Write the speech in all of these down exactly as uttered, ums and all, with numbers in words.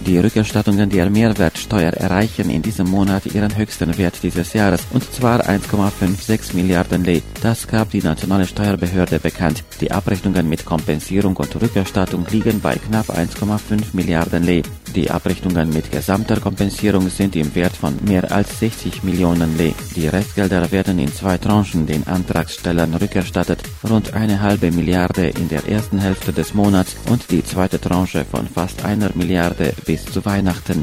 Die Rückerstattungen der Mehrwertsteuer erreichen in diesem Monat ihren höchsten Wert dieses Jahres, und zwar eins Komma sechsundfünfzig Milliarden Lei. Das gab die nationale Steuerbehörde bekannt. Die Abrechnungen mit Kompensierung und Rückerstattung liegen bei knapp eins Komma fünf Milliarden Lei. Die Abrechnungen mit gesamter Kompensierung sind im Wert von mehr als sechzig Millionen Lei. Die Restgelder werden in zwei Tranchen den Antragstellern rückerstattet, rund eine halbe Milliarde in der ersten Hälfte des Monats und die zweite Tranche von fast einer Milliarde bis zu Weihnachten.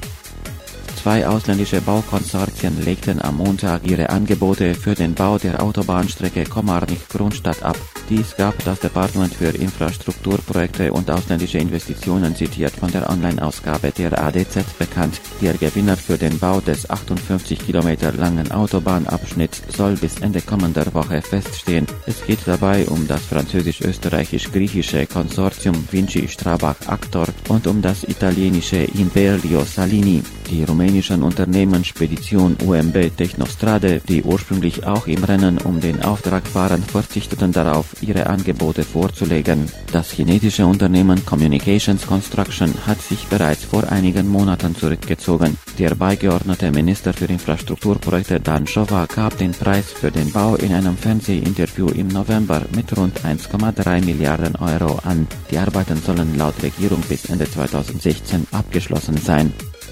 Zwei ausländische Baukonsortien legten am Montag ihre Angebote für den Bau der Autobahnstrecke Komárnik-Kronstadt ab. Dies gab das Departement für Infrastrukturprojekte und ausländische Investitionen zitiert von der Online-Ausgabe der A D Z bekannt. Der Gewinner für den Bau des achtundfünfzig Kilometer langen Autobahnabschnitts soll bis Ende kommender Woche feststehen. Es geht dabei um das französisch-österreichisch-griechische Konsortium Vinci Strabag Actor und um das italienische Imperio Salini. Die rumänischen Unternehmen Spedition U M B Technostrade, die ursprünglich auch im Rennen um den Auftrag waren, verzichteten darauf, ihre Angebote vorzulegen. Das chinesische Unternehmen Communications Construction hat sich bereits vor einigen Monaten zurückgezogen. Der beigeordnete Minister für Infrastrukturprojekte Dan Chova gab den Preis für den Bau in einem Fernsehinterview im November mit rund eins Komma drei Milliarden Euro an. Die Arbeiten sollen laut Regierung bis Ende zweitausendsechzehn abgeschlossen sein.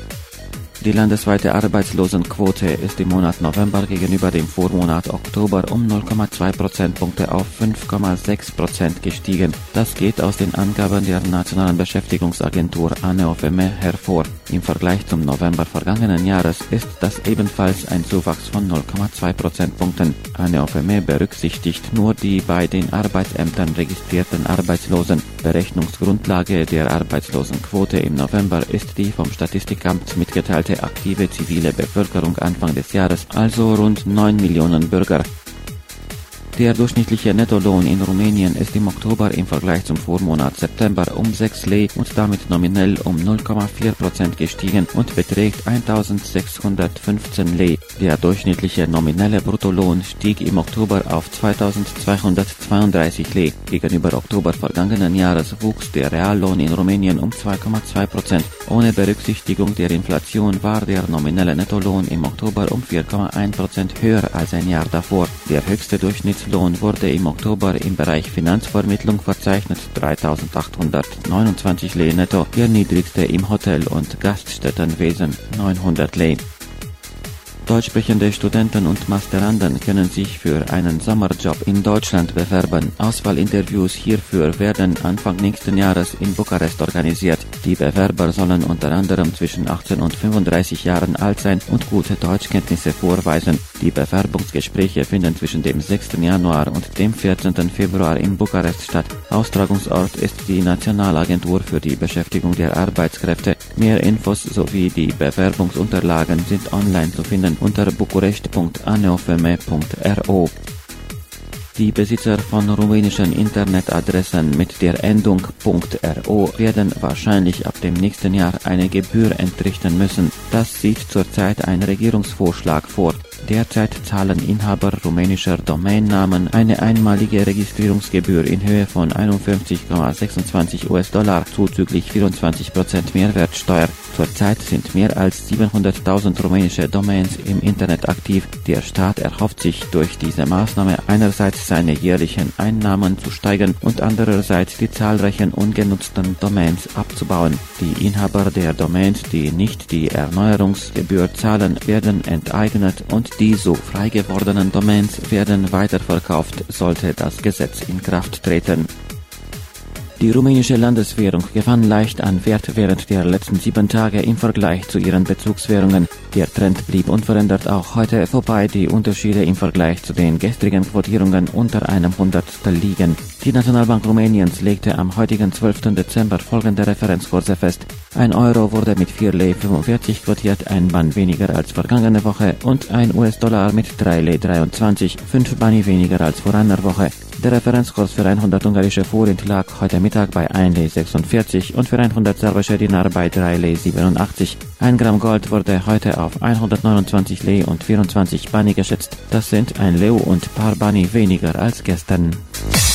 Die landesweite Arbeitslosenquote ist im Monat November gegenüber dem Vormonat Oktober um null Komma zwei Prozentpunkte auf fünf Komma sechs Prozent gestiegen. Das geht aus den Angaben der Nationalen Beschäftigungsagentur ANEOFEME hervor. Im Vergleich zum November vergangenen Jahres ist das ebenfalls ein Zuwachs von null Komma zwei Prozentpunkten. ANEOFEME berücksichtigt nur die bei den Arbeitsämtern registrierten Arbeitslosen. Berechnungsgrundlage der Arbeitslosenquote im November ist die vom Statistikamt mitgeteilte aktive zivile Bevölkerung Anfang des Jahres, also rund neun Millionen Bürger. Der durchschnittliche Nettolohn in Rumänien ist im Oktober im Vergleich zum Vormonat September um sechs Lei und damit nominell um null Komma vier Prozent gestiegen und beträgt eintausendsechshundertfünfzehn Lei. Der durchschnittliche nominelle Bruttolohn stieg im Oktober auf zweitausendzweihundertzweiunddreißig Lei. Gegenüber Oktober vergangenen Jahres wuchs der Reallohn in Rumänien um zwei Komma zwei Prozent. Ohne Berücksichtigung der Inflation war der nominelle Nettolohn im Oktober um vier Komma eins Prozent höher als ein Jahr davor. Der höchste Durchschnittslohn wurde im Oktober im Bereich Finanzvermittlung verzeichnet, dreitausendachthundertneunundzwanzig Lei netto, der niedrigste im Hotel- und Gaststättenwesen, neunhundert Lei. Deutschsprechende Studenten und Masteranden können sich für einen Sommerjob in Deutschland bewerben. Auswahlinterviews hierfür werden Anfang nächsten Jahres in Bukarest organisiert. Die Bewerber sollen unter anderem zwischen achtzehn und fünfunddreißig Jahren alt sein und gute Deutschkenntnisse vorweisen. Die Bewerbungsgespräche finden zwischen dem sechsten Januar und dem vierzehnten Februar in Bukarest statt. Austragungsort ist die Nationalagentur für die Beschäftigung der Arbeitskräfte. Mehr Infos sowie die Bewerbungsunterlagen sind online zu finden unter bukurest punkt aneofeme punkt ro. Die Besitzer von rumänischen Internetadressen mit der Endung .ro werden wahrscheinlich ab dem nächsten Jahr eine Gebühr entrichten müssen. Das sieht zurzeit ein Regierungsvorschlag vor. Derzeit zahlen Inhaber rumänischer Domainnamen eine einmalige Registrierungsgebühr in Höhe von einundfünfzig Komma sechsundzwanzig US-Dollar zuzüglich vierundzwanzig Prozent Mehrwertsteuer. Zurzeit sind mehr als siebenhunderttausend rumänische Domains im Internet aktiv. Der Staat erhofft sich durch diese Maßnahme einerseits seine jährlichen Einnahmen zu steigern und andererseits die zahlreichen ungenutzten Domains abzubauen. Die Inhaber der Domains, die nicht die Erneuerungsgebühr zahlen, werden enteignet und die so frei gewordenen Domains werden weiterverkauft, sollte das Gesetz in Kraft treten. Die rumänische Landeswährung gewann leicht an Wert während der letzten sieben Tage im Vergleich zu ihren Bezugswährungen. Der Trend blieb unverändert auch heute, wobei die Unterschiede im Vergleich zu den gestrigen Quotierungen unter einem Hundertstel liegen. Die Nationalbank Rumäniens legte am heutigen zwölften Dezember folgende Referenzkurse fest. Ein Euro wurde mit vier Lei fünfundvierzig quotiert, ein Ban weniger als vergangene Woche und ein U S-Dollar mit drei Lei dreiundzwanzig, fünf Bani weniger als vor einer Woche. Der Referenzkurs für hundert ungarische Forint lag heute Mittag bei ein Lei sechsundvierzig und für hundert serbische Dinar bei drei Lei siebenundachtzig. Ein Gramm Gold wurde heute auf hundertneunundzwanzig Lei und vierundzwanzig Bani geschätzt. Das sind ein Leu und paar Bani weniger als gestern.